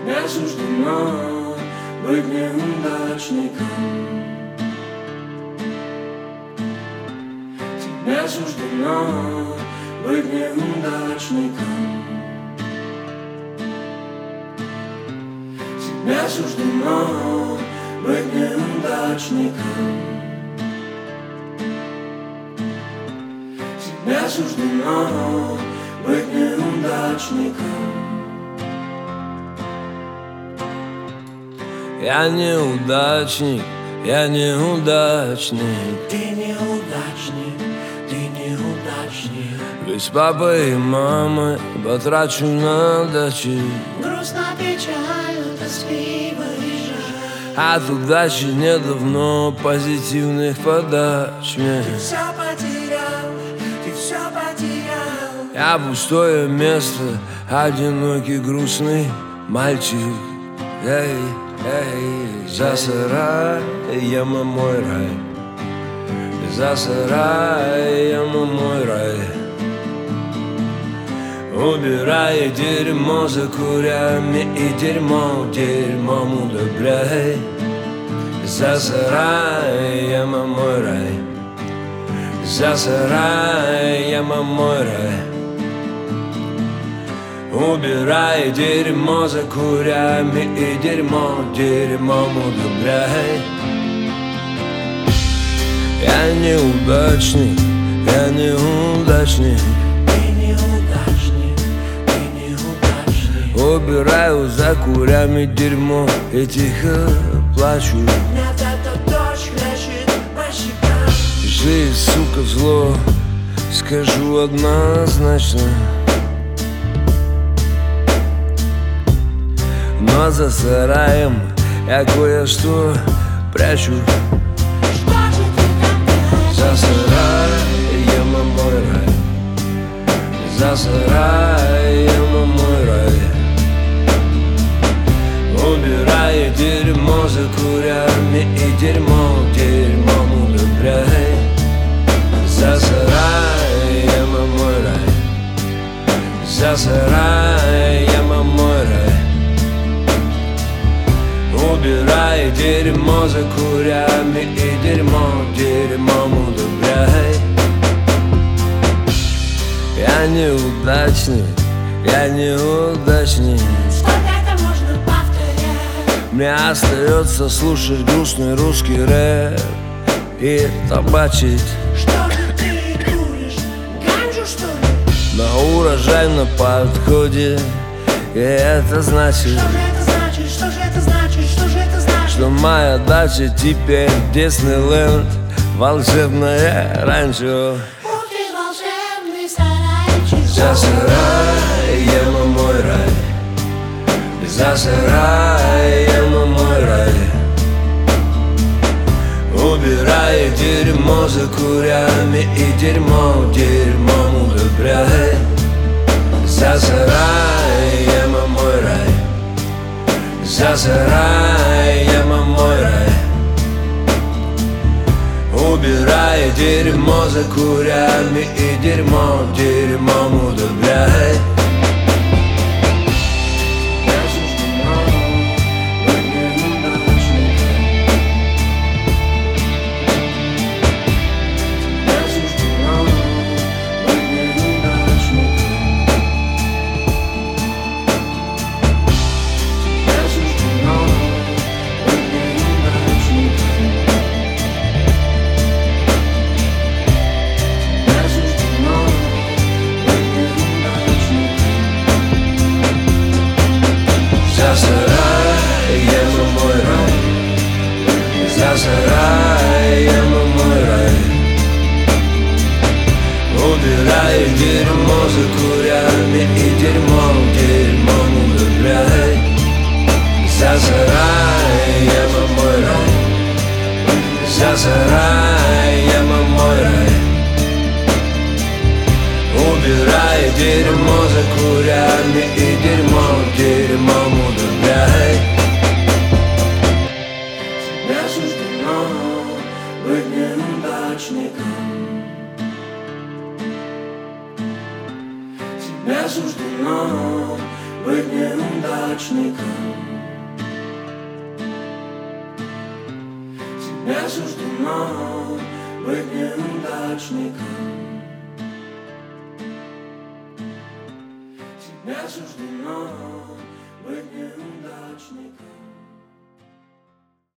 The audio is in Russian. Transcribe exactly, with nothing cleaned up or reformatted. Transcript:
Тебя суждено быть неудачником. Тебе суждено быть неудачником. Тебе суждено быть неудачником. Тебе суждено быть неудачником. Я неудачник, я неудачник. Ты неудачник, ты неудачник. Ведь с папой и мамой потрачу на дачи. Грустно, печально, тоскливо и жаль. От удачи недавно позитивных подач мне. Ты все потерял, ты все потерял. Я пустое место, одинокий грустный мальчик. Эй, эй, за сараем мой рай. За сараем мой рай. Убирай дерьмо за курями и дерьмо дерьмом удобряй. За сараем мой рай. За сараем мой рай. Убирай дерьмо за курями и дерьмо дерьмом удобряй. Я неудачник, я неудачник. Ты неудачник, ты неудачник. Убираю за курями дерьмо и тихо плачу. Меня эта дождь хлещет по щекам. Жизнь, сука, зло, скажу однозначно. Но за сараем я кое-что прячу. Что же ты там прячешь? За сараем мой рай. За сараем мой рай. Убирай дерьмо за курями и дерьмо дерьмом удобряй. За сараем мой рай. За сараем мой рай. Убирай дерьмо за курями и дерьмо дерьмом удобряй. Я неудачник, я неудачник. Сколько это можно повторять? Мне остается слушать грустный русский рэп и табачить. Что же ты куришь? Ганджу, что ли? На урожай на подходе. И это значит, Что же это значит? Что же это значит? Что же это значит? что моя дача теперь Диснейленд, волшебное ранчо. Ух ты, волшебный сарайчик. За сараем мой рай. За сараем мой рай. Убирай дерьмо за курями и дерьмо дерьмом удобряй. За сараем мой рай. За сараем мой рай. Убирай дерьмо за курями и дерьмо дерьмом удобряй. За сараем мой рай. За сараем мой рай. Убирай дерьмо за курями и дерьмо дерьмом удобряй. За сараем мой рай. За сараем мой рай. Убирай дерьмо за курями и дерьмо дерьмом удобряй. Тебе суждено быть неудачником. неудачником. Тебе суждено быть неудачником. Тебе суждено быть неудачником.